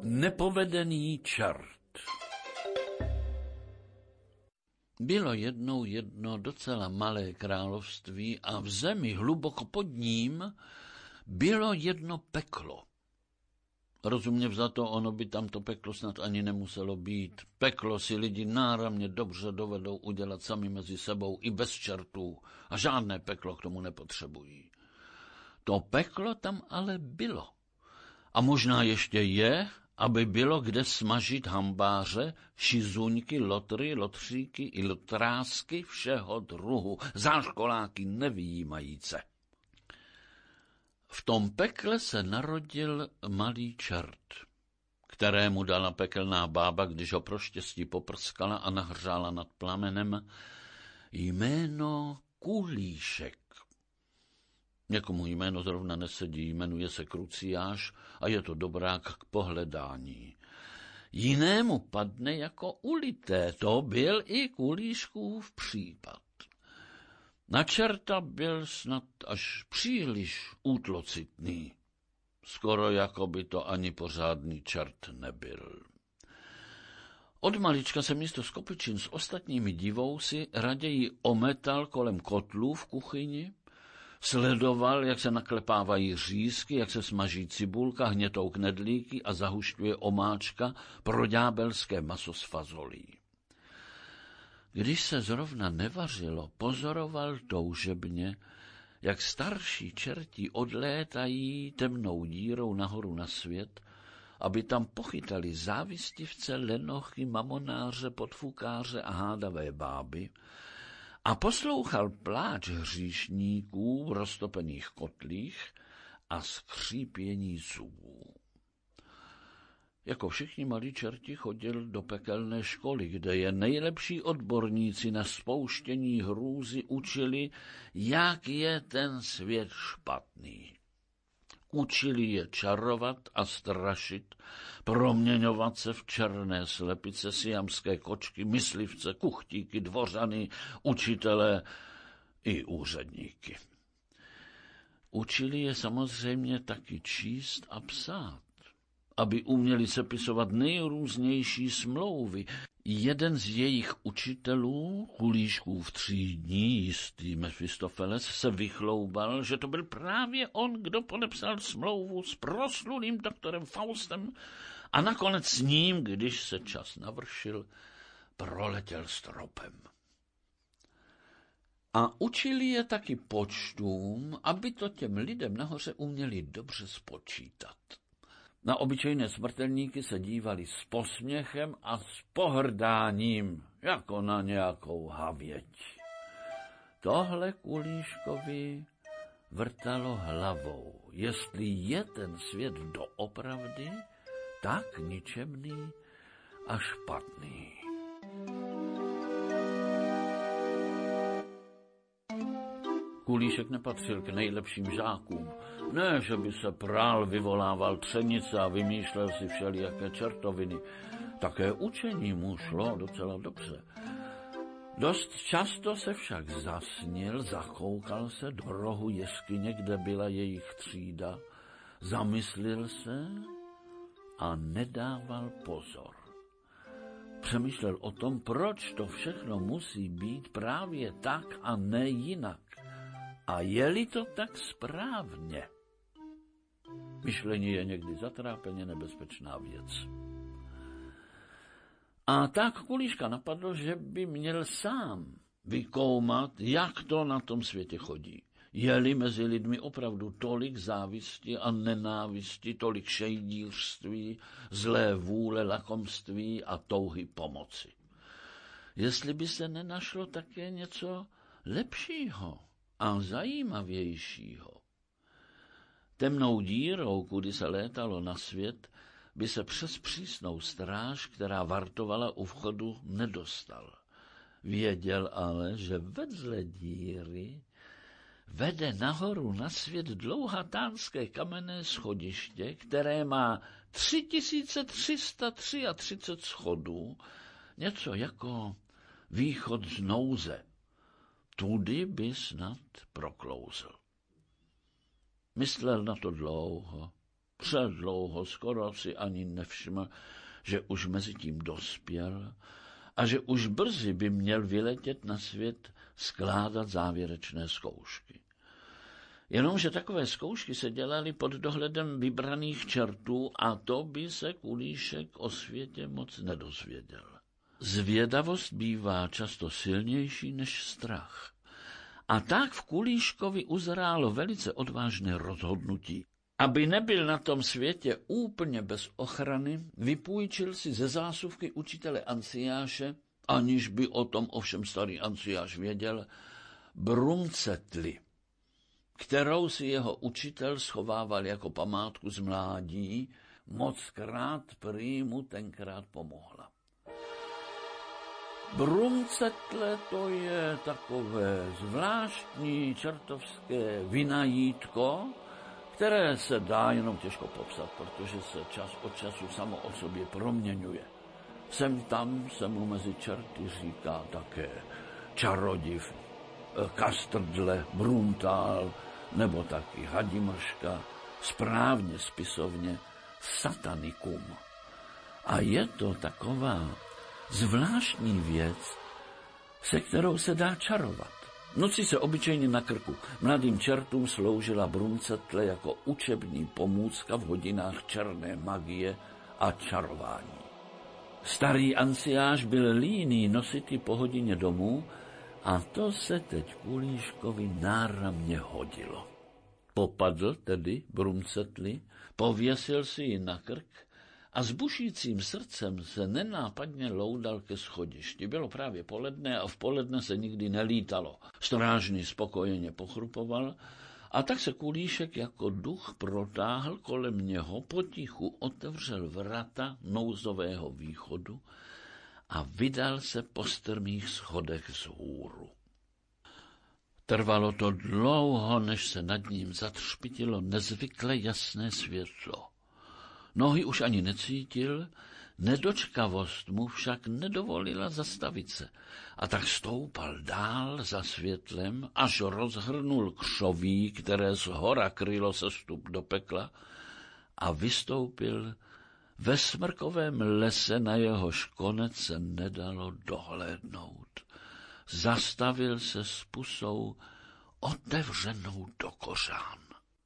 Nepovedený čert. Bylo jednou jedno docela malé království a v zemi hluboko pod ním bylo jedno peklo. Rozumně vzato, ono by tam to peklo snad ani nemuselo být. Peklo si lidi náramně dobře dovedou udělat sami mezi sebou i bez čertů a žádné peklo k tomu nepotřebují. To peklo tam ale bylo. A možná ještě je, aby bylo kde smažit hambáře, šizuňky, lotry, lotříky i lotrásky všeho druhu, záškoláky nevyjímajíce. V tom pekle se narodil malý čert, kterému dala pekelná bába, když ho pro štěstí poprskala a nahřála nad plamenem, jméno Kulíšek. Někomu jméno zrovna nesedí, jmenuje se Kruciáš a je to dobrák k pohledání. Jinému padne jako ulité, to byl i Kulíškův případ. Na čerta byl snad až příliš útlocitný, skoro jako by to ani pořádný čert nebyl. Od malička se místo skopičin s ostatními divousy raději ometal kolem kotlů v kuchyni, sledoval, jak se naklepávají řízky, jak se smaží cibulka, hnětou knedlíky a zahušťuje omáčka pro ďábelské maso s fazolí. Když se zrovna nevařilo, pozoroval toužebně, jak starší čerti odlétají temnou dírou nahoru na svět, aby tam pochytali závistivce, lenochy, mamonáře, podfukáře a hádavé báby, a poslouchal pláč hříšníků v roztopených kotlích a skřípění zubů. Jako všichni malí čerti chodil do pekelné školy, kde je nejlepší odborníci na spouštění hrůzy učili, jak je ten svět špatný. Učili je čarovat a strašit, proměňovat se v černé slepice, siamské kočky, myslivce, kuchtíky, dvořany, učitele i úředníky. Učili je samozřejmě taky číst a psát, aby uměli sepisovat nejrůznější smlouvy. Jeden z jejich učitelů, Kulíškův třídní, jistý Mefistofeles, se vychloubal, že to byl právě on, kdo podepsal smlouvu s proslulým doktorem Faustem a nakonec s ním, když se čas navršil, proletěl stropem. A učili je taky počtům, aby to těm lidem nahoře uměli dobře spočítat. Na obyčejné smrtelníky se dívali s posměchem a s pohrdáním, jako na nějakou havěť. Tohle Kulíškovi vrtalo hlavou, jestli je ten svět doopravdy tak ničemný a špatný. Kulíšek nepatřil k nejlepším žákům. Ne, že by se prál, vyvolával třenice a vymýšlel si všelijaké čertoviny. Také učení mu šlo docela dobře. Dost často se však zasnil, zakoukal se do rohu jeskyně, kde byla jejich třída, zamyslil se a nedával pozor. Přemýšlel o tom, proč to všechno musí být právě tak a ne jinak. A je-li to tak správně? Myšlení je někdy zatrápeně nebezpečná věc. A tak Kulíška napadlo, že by měl sám vykoumat, jak to na tom světě chodí. Je-li mezi lidmi opravdu tolik závisti a nenávisti, tolik šejdířství, zlé vůle, lakomství a touhy pomoci. Jestli by se nenašlo také něco lepšího a zajímavějšího. Temnou dírou, kudy se létalo na svět, by se přes přísnou stráž, která vartovala u vchodu, nedostal. Věděl ale, že vedle díry vede nahoru na svět dlouhatánské kamenné schodiště, které má 3333 schodů, něco jako východ z nouze. Tudy by snad proklouzl. Myslel na to dlouho Předlouho, skoro si ani nevšiml, že už mezi tím dospěl a že už brzy by měl vyletět na svět skládat závěrečné zkoušky. Jenomže takové zkoušky se dělaly pod dohledem vybraných čertů a to by se Kulíšek o světě moc nedozvěděl. Zvědavost bývá často silnější než strach. A tak v Kulíškovi uzrálo velice odvážné rozhodnutí. Aby nebyl na tom světě úplně bez ochrany, vypůjčil si ze zásuvky učitele Anciáše, aniž by o tom ovšem starý Anciáš věděl, bruncetli, kterou si jeho učitel schovával jako památku z mládí, mockrát prý mu tenkrát pomohla. Bruncetle to je takové zvláštní čertovské vinajítko, které se dá jenom těžko popsat, protože se čas od času samo o sobě proměňuje. Sem tam se mu mezi čerty říká také čarodiv, kastrdle, bruntál, nebo taky hadimrška, správně spisovně satanikum. A je to taková zvláštní věc, se kterou se dá čarovat. Noci se obyčejně na krku mladým čertům sloužila bruncetle jako učební pomůcka v hodinách černé magie a čarování. Starý Anciáš byl líný nosit ji po hodině domů a to se teď Kulíškovi náramně hodilo. Popadl tedy bruncetli, pověsil si ji na krk a s bušícím srdcem se nenápadně loudal ke schodišti. Bylo právě poledne a v poledne se nikdy nelítalo. Strážný spokojeně pochrupoval a tak se Kulíšek jako duch protáhl kolem něho, potichu otevřel vrata nouzového východu a vydal se po strmých schodech vzhůru. Trvalo to dlouho, než se nad ním zatřpitilo nezvykle jasné světlo. Nohy už ani necítil, nedočkavost mu však nedovolila zastavit se a tak stoupal dál za světlem, až rozhrnul křoví, které zhora krylo sestup do pekla a vystoupil ve smrkovém lese, na jehož konec se nedalo dohlédnout. Zastavil se s pusou otevřenou do kořán.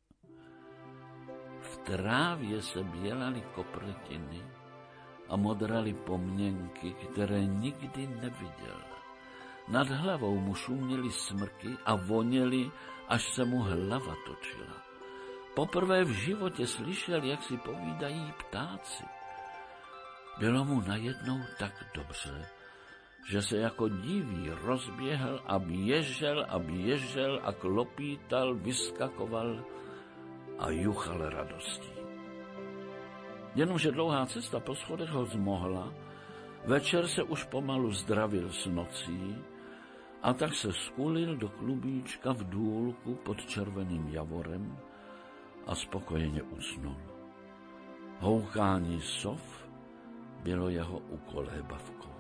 V trávě se bělaly kopretiny a modraly pomněnky, které nikdy neviděl. Nad hlavou mu šuměly smrky a voněly, až se mu hlava točila. Poprvé v životě slyšel, jak si povídají ptáci. Bylo mu najednou tak dobře, že se jako divý rozběhl a běžel a klopítal, vyskakoval a juchal radostí. Jenomže dlouhá cesta po schodech ho zmohla, večer se už pomalu zdravil s nocí a tak se skulil do klubíčka v důlku pod červeným javorem a spokojeně usnul. Houkání sov bylo jeho ukolébavkou.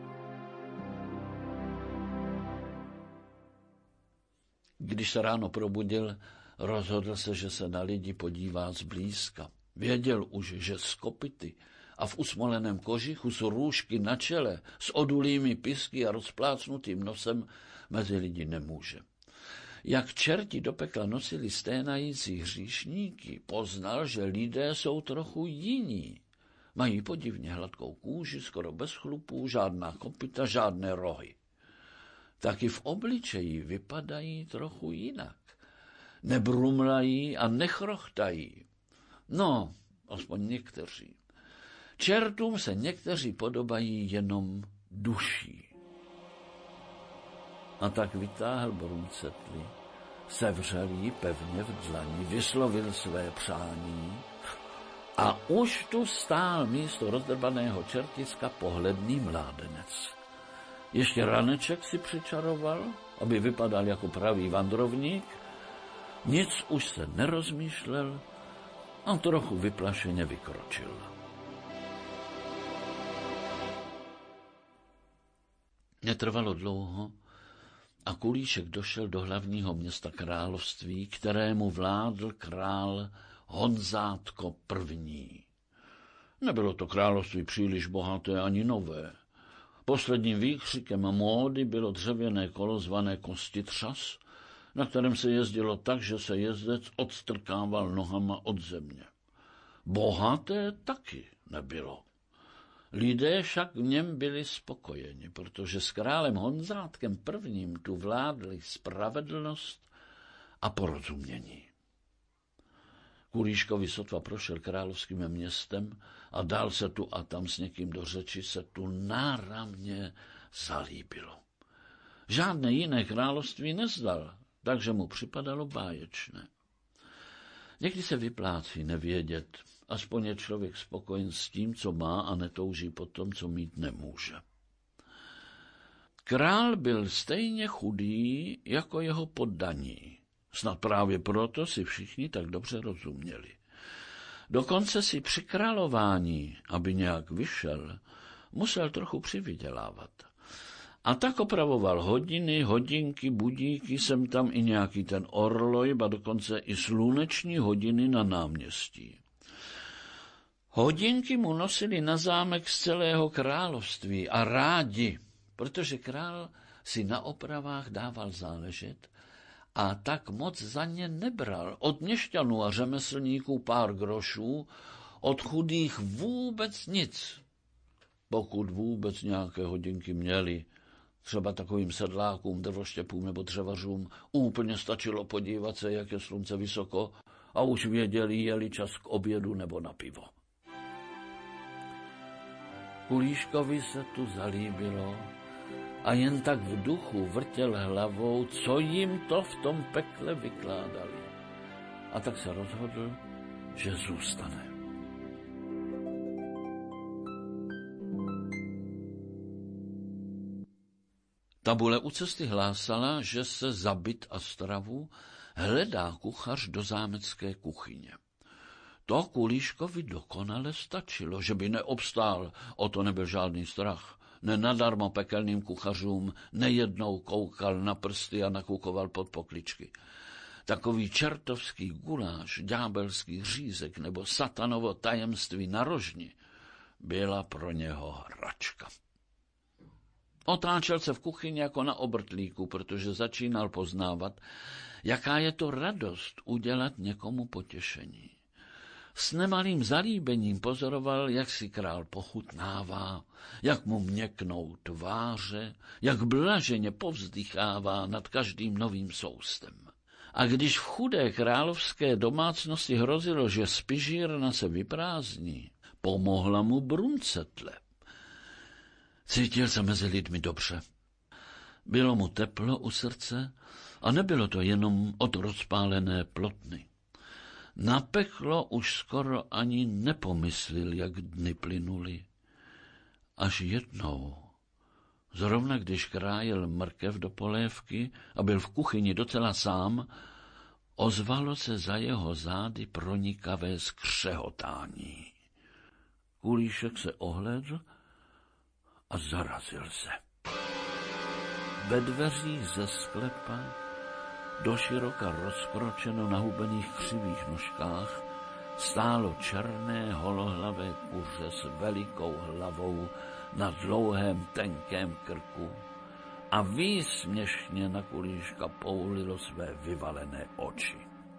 Když se ráno probudil, rozhodl se, že se na lidi podívá zblízka. Věděl už, že z kopyty a v usmoleném kožichu s růžky na čele, s odulými pisky a rozplácnutým nosem mezi lidi nemůže. Jak čerti do pekla nosili sténající hříšníky, poznal, že lidé jsou trochu jiní. Mají podivně hladkou kůži, skoro bez chlupů, žádná kopyta, žádné rohy. Taky v obličeji vypadají trochu jinak. Nebrumlají a nechrochtají. No, aspoň někteří. Čertům se někteří podobají jenom duší. A tak vytáhl bruncetli, sevřel ji pevně v dlani, vyslovil své přání a už tu stál místo rozdrbaného čertiska pohledný mládenec. Ještě raneček si přičaroval, aby vypadal jako pravý vandrovník, nic už se nerozmýšlel a trochu vyplašeně vykročil. Netrvalo dlouho a Kulíšek došel do hlavního města království, kterému vládl král Honzátko I. Nebylo to království příliš bohaté ani nové. Posledním výkřikem módy bylo dřevěné kolo zvané kostitřas, na kterém se jezdilo tak, že se jezdec odstrkával nohama od země. Bohaté taky nebylo. Lidé však v něm byli spokojeni, protože s králem Honzátkem I. Tu vládli spravedlnost a porozumění. Kulíškovi sotva prošel královským městem a dal se tu a tam s někým do řeči, se tu náramně zalíbilo. Žádné jiné království nezdal, takže mu připadalo báječné. Někdy se vyplácí nevědět, aspoň je člověk spokojen s tím, co má a netouží po tom, co mít nemůže. Král byl stejně chudý jako jeho poddaní. Snad právě proto si všichni tak dobře rozuměli. Dokonce si při králování, aby nějak vyšel, musel trochu přivydělávat. A tak opravoval hodiny, hodinky, budíky, sem tam i nějaký ten orloj, ba dokonce i sluneční hodiny na náměstí. Hodinky mu nosili na zámek z celého království a rádi, protože král si na opravách dával záležet a tak moc za ně nebral. Od měšťanů a řemeslníků pár grošů, od chudých vůbec nic. Pokud vůbec nějaké hodinky měli, třeba takovým sedlákům, drvoštěpům nebo dřevařům, úplně stačilo podívat se, jak je slunce vysoko, a už věděli, jeli čas k obědu nebo na pivo. Kulíškovi se tu zalíbilo a jen tak v duchu vrtěl hlavou, co jim to v tom pekle vykládali. A tak se rozhodl, že zůstane. Tabule u cesty hlásala, že se za byt a stravu hledá kuchař do zámecké kuchyně. To Kulíškovi dokonale stačilo, že by neobstál, o to nebyl žádný strach. Nenadarmo pekelným kuchařům nejednou koukal na prsty a nakukoval pod pokličky. Takový čertovský guláš, ďábelský řízek nebo satanovo tajemství na rožni byla pro něho hračka. Otáčel se v kuchyni jako na obrtlíku, protože začínal poznávat, jaká je to radost udělat někomu potěšení. S nemalým zalíbením pozoroval, jak si král pochutnává, jak mu měknou tváře, jak blaženě povzdychává nad každým novým soustem. A když v chudé královské domácnosti hrozilo, že spižírna se vyprázdní, pomohla mu bruncetle. Cítil se mezi lidmi dobře. Bylo mu teplo u srdce a nebylo to jenom od rozpálené plotny. Na peklo už skoro ani nepomyslil, jak dny plynuli. Až jednou, zrovna když krájel mrkev do polévky a byl v kuchyni docela sám, ozvalo se za jeho zády pronikavé skřehotání. Kulíšek se ohlédl a zarazil se. Ve dveřích ze sklepa, doširoka rozkročeno na hubených křivých nožkách, stálo černé holohlavé kuře s velikou hlavou na dlouhém tenkém krku a výsměšně na Kulíška poulilo své vyvalené oči.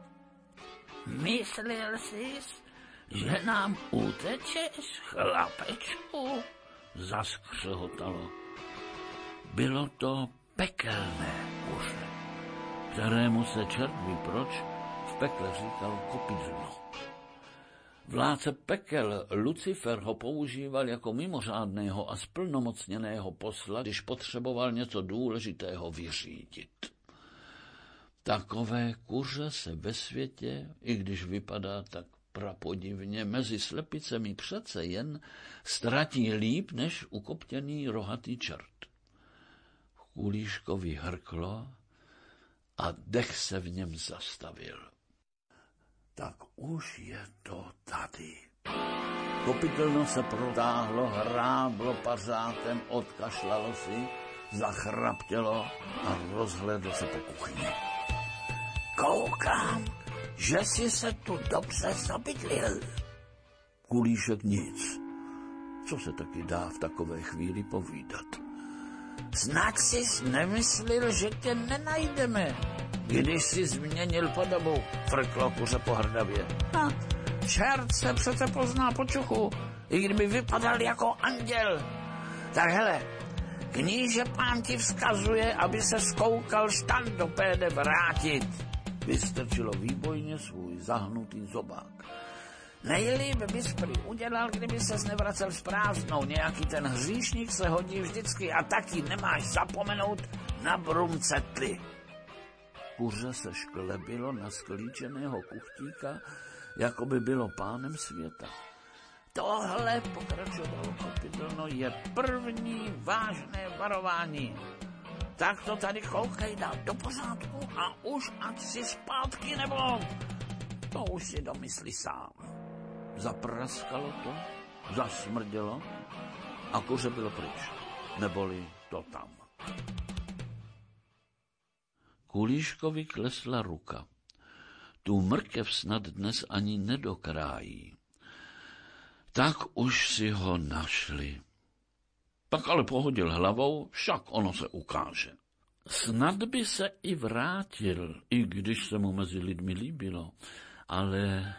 Myslel jsi, že nám utečeš, chlapečku? Zaskřehotalo. Bylo to pekelné kuře, kterému se čert ví proč v pekle říkal kopidlo. Vládce pekel Lucifer ho používal jako mimořádného a splnomocněného posla, když potřeboval něco důležitého vyřídit. Takové kuře se ve světě, i když vypadá tak prapodivně, mezi slepicemi přece jen ztratí líp než ukoptěný rohatý čert. Kulíškovi hrklo a dech se v něm zastavil. Tak už je to tady. Kopytelno se protáhlo, hráblo pařátem, odkašlalo si, zachraptělo a rozhlédlo se po kuchyni. Koukám, že jsi se tu dobře zabydlil. Kulíšek nic. Co se taky dá v takové chvíli povídat? Snad jsi nemyslel, že tě nenajdeme, když jsi změnil podobu, frklo kuře pohrdavě. Čert se přece pozná po čuchu, i kdyby vypadal jako anděl. Tak hele, kníže pán ti vzkazuje, aby se zkoukal štandopéde vrátit. Vystrčilo výbojně svůj zahnutý zobák. Nejlíp bys prý udělal, kdyby ses nevracel s prázdnou. Nějaký ten hříšník se hodí vždycky a taky nemáš zapomenout na brumcetli. Kuře se šklebilo na sklíčeného kuchtíka, jako by bylo pánem světa. Tohle, pokračovalo Kopytelno, je první vážné varování. Tak to tady koukej, dát do pořádku a už ať si zpátky nebo... To už si domyslí sám. Zapraskalo to, zasmrdělo a kuře bylo pryč, neboli to tam. Kulíškovi klesla ruka. Tu mrkev snad dnes ani nedokrájí. Tak už si ho našli. Tak ale pohodil hlavou, však ono se ukáže. Snad by se i vrátil, i když se mu mezi lidmi líbilo, ale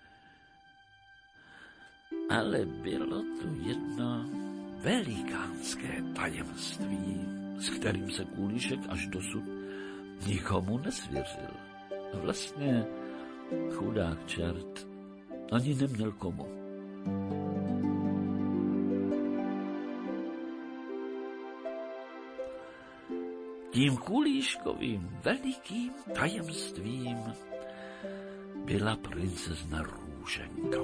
bylo tu jedno velikánské tajemství, s kterým se Kulíšek až dosud nikomu nesvěřil. Vlastně chudák čert ani neměl komu. Tím Kulíškovým velikým tajemstvím byla princezna Růženka.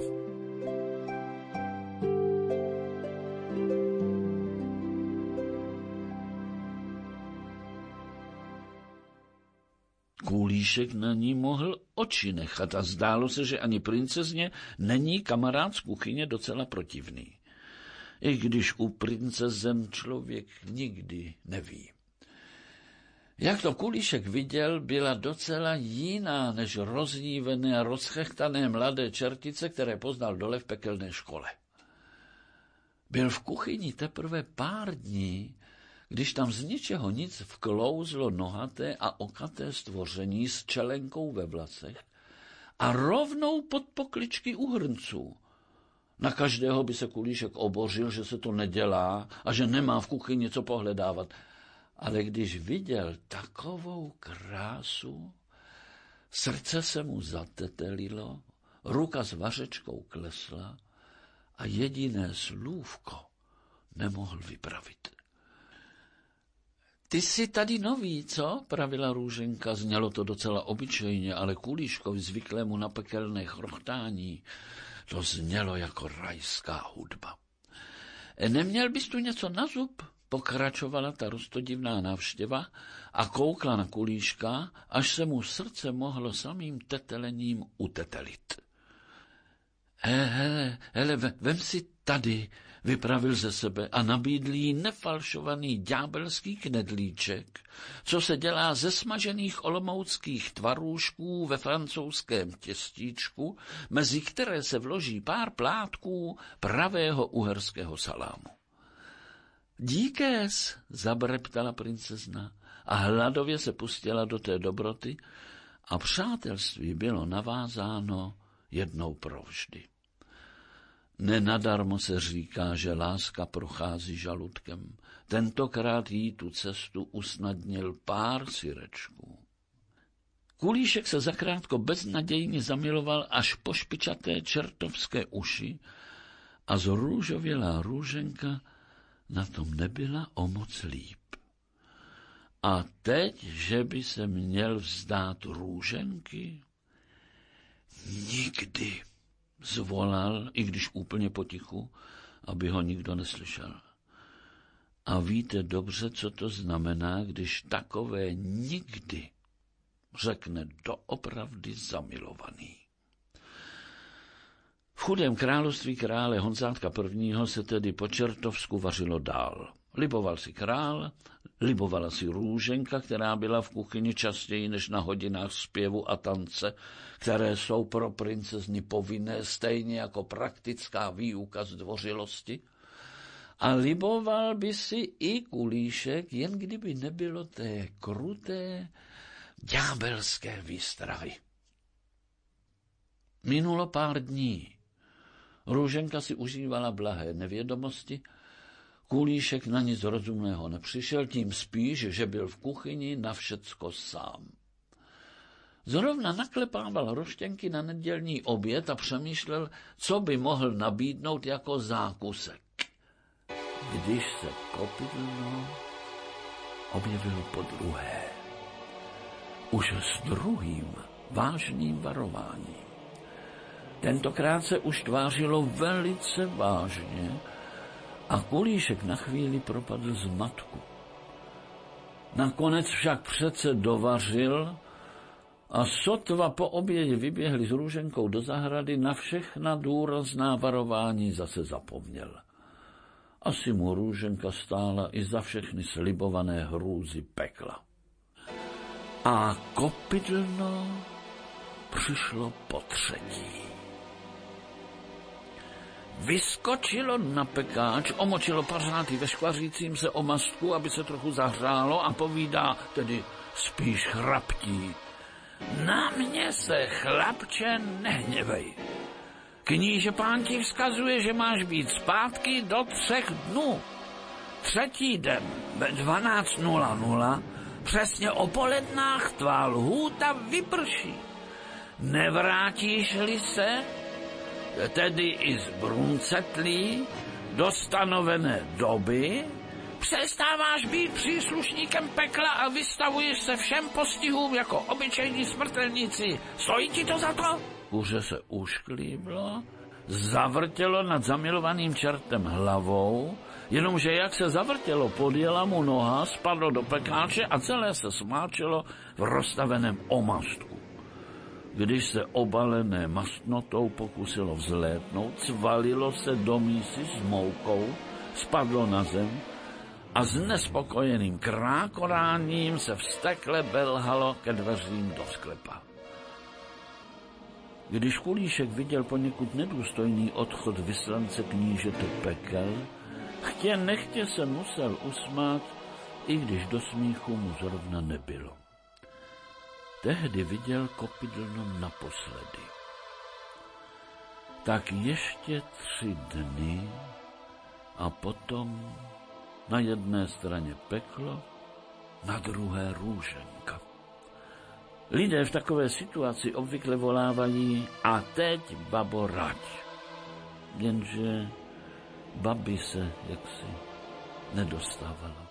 Kulíšek na ní mohl oči nechat a zdálo se, že ani princezně není kamarád z kuchyně docela protivný. I když u princezen člověk nikdy neví. Jak to Kulíšek viděl, byla docela jiná než rozdívené a rozchechtané mladé čertice, které poznal dole v pekelné škole. Byl v kuchyni teprve pár dní, když tam z ničeho nic vklouzlo nohaté a okaté stvoření s čelenkou ve vlasech a rovnou pod pokličky u hrnců. Na každého by se Kulíšek obořil, že se to nedělá a že nemá v kuchyni co pohledávat. Ale když viděl takovou krásu, srdce se mu zatetelilo, ruka s vařečkou klesla a jediné slůvko nemohl vypravit. Ty jsi tady nový, co? Pravila Růženka. Znělo to docela obyčejně, ale Kulíškovi zvyklému na pekelné chrochtání to znělo jako rajská hudba. Neměl bys tu něco na zub? Pokračovala ta roztodivná návštěva a koukla na Kulíška, až se mu srdce mohlo samým tetelením utetelit. Hele, vem si tady, vypravil ze sebe a nabídl jí nefalšovaný ďábelský knedlíček, co se dělá ze smažených olomouckých tvarůžků ve francouzském těstíčku, mezi které se vloží pár plátků pravého uherského salámu. Díkés, zabreptala princezna a hladově se pustila do té dobroty a přátelství bylo navázáno jednou provždy. Nenadarmo se říká, že láska prochází žaludkem. Tentokrát jí tu cestu usnadnil pár syrečků. Kulíšek se zakrátko beznadějně zamiloval až po špičaté čertovské uši a zrůžovělá Růženka na tom nebyla o moc líp. A teď, že by se měl vzdát Růženky? Nikdy, zvolal, i když úplně potichu, aby ho nikdo neslyšel. A víte dobře, co to znamená, když takové nikdy řekne doopravdy zamilovaný. V chudém království krále Honzátka I. se tedy po čertovsku vařilo dál. Liboval si král, Libovala si Růženka, která byla v kuchyni častěji než na hodinách zpěvu a tance, které jsou pro princezny povinné, stejně jako praktická výuka zdvořilosti. A liboval by si i Kulíšek, jen kdyby nebylo té kruté, ďábelské výstrahy. Minulo pár dní. Růženka si užívala blahé nevědomosti, Kulíšek na nic rozumného nepřišel, tím spíš, že byl v kuchyni na všecko sám. Zrovna naklepával roštěnky na nedělní oběd a přemýšlel, co by mohl nabídnout jako zákusek. Když se kopidlno objevilo podruhé. Už s druhým vážným varováním. Tentokrát se už tvářilo velice vážně a Kulíšek na chvíli propadl zmatku. Nakonec však přece dovařil a sotva po obědě vyběhli s Růženkou do zahrady, na všechna důrazná varování zase zapomněl. Asi mu Růženka stála i za všechny slibované hrůzy pekla. A kopidlno přišlo potřetí. Vyskočilo na pekáč, omočilo pařáty ve škvařícím se omastku, aby se trochu zahřálo a povídá, tedy spíš chraptí. Na mě se, chlapče, nehněvej. Kníže pán ti vzkazuje, že máš být zpátky do 3 dnů. 3. den ve 12:00, přesně o polednách tvá lhůta vyprší. Nevrátíš-li se, tedy i zbruncetlí, do stanovené doby, přestáváš být příslušníkem pekla a vystavuješ se všem postihům jako obyčejní smrtelníci. Stojí ti to za to? Kuře se ušklíblo, zavrtělo nad zamilovaným čertem hlavou, jenomže jak se zavrtělo, podjela mu noha, spadlo do pekáče a celé se smáčelo v rozstaveném omastku. Když se obalené mastnotou pokusilo vzlétnout, svalilo se do mísy s moukou, spadlo na zem a s nespokojeným krákoráním se vztekle belhalo ke dveřím do sklepa. Když Kulíšek viděl poněkud nedůstojný odchod vyslance knížete pekel, chtě nechtě se musel usmát, i když do smíchu mu zrovna nebylo. Tehdy viděl kopidlno naposledy. Tak ještě 3 dny a potom na jedné straně peklo, na druhé Růženka. Lidé v takové situaci obvykle volávají a teď babo rať. Jenže babi se jaksi nedostávalo.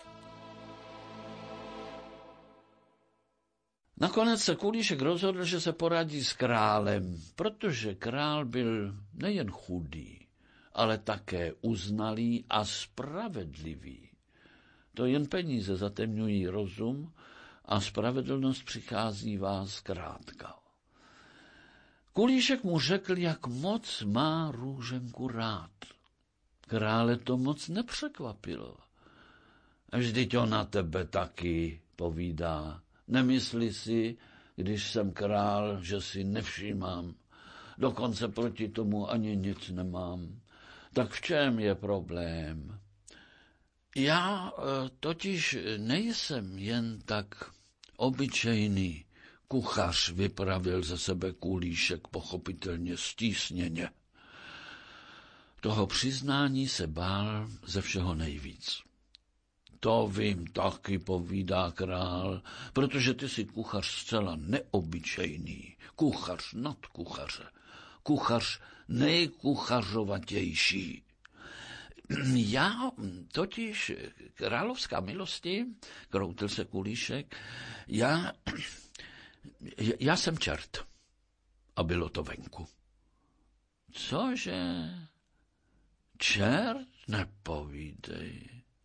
Nakonec se Kulíšek rozhodl, že se poradí s králem, protože král byl nejen chudý, ale také uznalý a spravedlivý. To jen peníze zatemňují rozum a spravedlnost přichází vás zkrátka. Kulíšek mu řekl, jak moc má Růženku rád. Krále to moc nepřekvapilo. Vždyť ona tebe taky, povídá. Nemyslí si, když jsem král, že si nevšímám. Dokonce proti tomu ani nic nemám. Tak v čem je problém? Já totiž nejsem jen tak obyčejný kuchař, vypravil ze sebe Kulíšek pochopitelně stísněně. Toho přiznání se bál ze všeho nejvíc. To vím taky, povídá král, protože ty jsi kuchař zcela neobyčejný, kuchař nad kuchaře, kuchař nejkuchařovatější. Já totiž, královská milosti, kroutil se Kulíšek, já jsem čert. A bylo to venku. Cože? Čert? Nepovídej.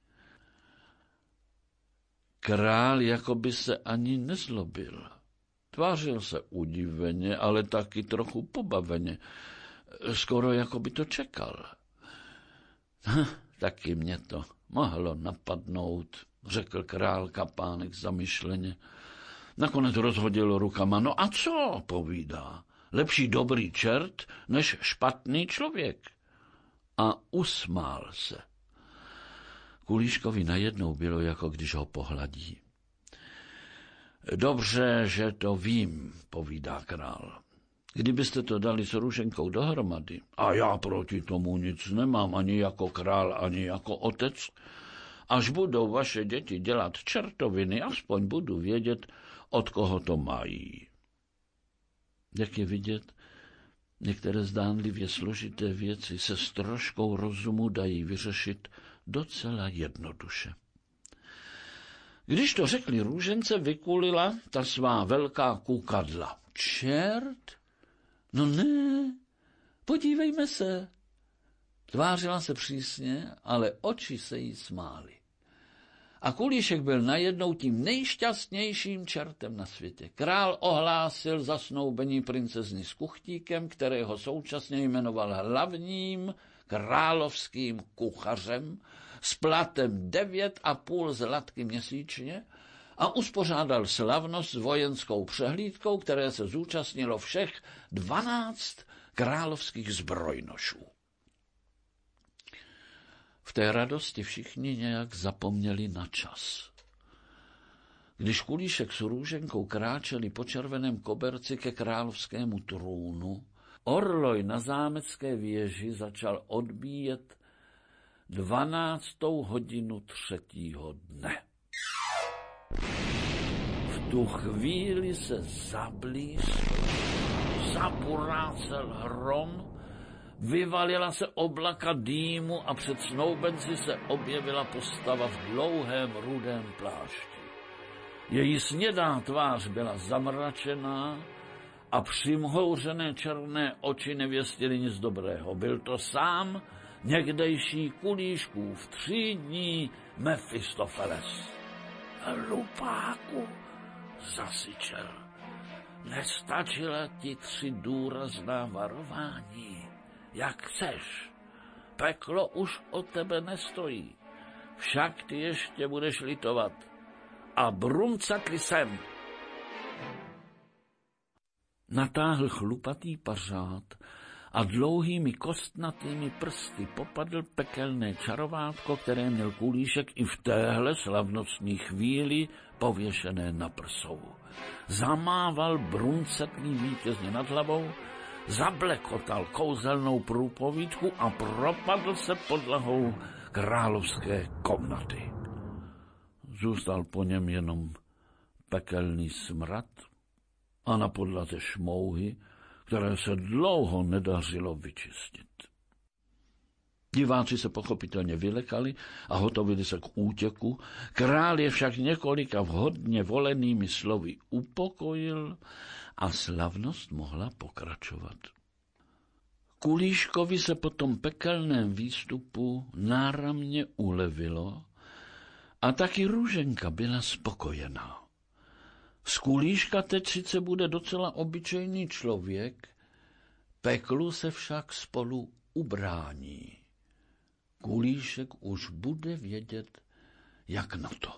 Král jako by se ani nezlobil. Tvářil se udiveně, ale taky trochu pobaveně. Skoro jako by to čekal. Taky mě to mohlo napadnout, řekl král Kapánek zamyšleně. Nakonec rozhodil rukama. No a co, povídá, lepší dobrý čert, než špatný člověk. A usmál se. Kulíškovi najednou bylo, jako když ho pohladí. Dobře, že to vím, povídá král. Kdybyste to dali s Růženkou dohromady, a já proti tomu nic nemám, ani jako král, ani jako otec, až budou vaše děti dělat čertoviny, aspoň budu vědět, od koho to mají. Jak je vidět, některé zdánlivě složité věci se s troškou rozumu dají vyřešit docela jednoduše. Když to řekli Růžence, vykulila ta svá velká kukadla. Čert? No ne, podívejme se. Tvářila se přísně, ale oči se jí smály. A Kulíšek byl najednou tím nejšťastnějším čertem na světě. Král ohlásil zasnoubení princezny s Kuchtíkem, kterého současně jmenoval hlavním královským kuchařem s platem 9,5 zlatky měsíčně a uspořádal slavnost s vojenskou přehlídkou, které se zúčastnilo všech 12 královských zbrojnošů. V té radosti všichni nějak zapomněli na čas. Když Kulíšek s Růženkou kráčeli po červeném koberci ke královskému trůnu, orloj na zámecké věži začal odbíjet 12. hodinu 3. dne. V tu chvíli se zablízl, zaburácel hrom, vyvalila se oblaka dýmu a před snoubenci se objevila postava v dlouhém rudém plášti. Její snědá tvář byla zamračená a přimhouřené černé oči nevěstily nic dobrého. Byl to sám někdejší Kulíškův třídní Mefistofeles. Hlupáku, zasyčel, nestačila ti 3 důrazná varování. Jak chceš, peklo už o tebe nestojí, však ty ještě budeš litovat. A brumcakli sem. Natáhl chlupatý pařád a dlouhými kostnatými prsty popadl pekelné čarovátko, které měl Kulíšek i v téhle slavnostní chvíli pověšené na prsou. Zamával brumcaklý vítězně nad hlavou, zablekotal kouzelnou průpovídku a propadl se podlahou královské komnaty. Zůstal po něm jenom pekelný smrad a na podlaze šmouhy, které se dlouho nedařilo vyčistit. Diváci se pochopitelně vylekali a hotovili se k útěku. Král je však několika vhodně volenými slovy upokojil a slavnost mohla pokračovat. Kulíškovi se po tom pekelném výstupu náramně ulevilo a taky Růženka byla spokojená. Z Kulíška teď sice bude docela obyčejný člověk, peklu se však spolu ubrání. Kulíšek už bude vědět, jak na to.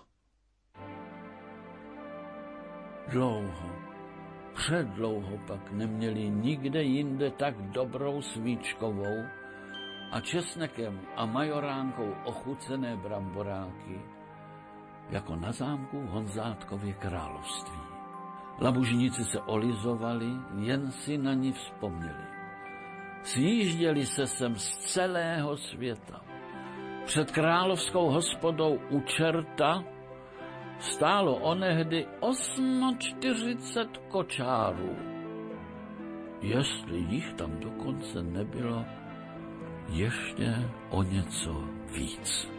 Předlouho pak neměli nikde jinde tak dobrou svíčkovou a česnekem a majoránkou ochucené bramboráky, jako na zámku v Honzátkově království. Labužníci se olizovali, jen si na ní vzpomněli. Sjížděli se sem z celého světa. Před královskou hospodou u čerta stálo onehdy 48 kočárů. Jestli jich tam dokonce nebylo ještě o něco víc.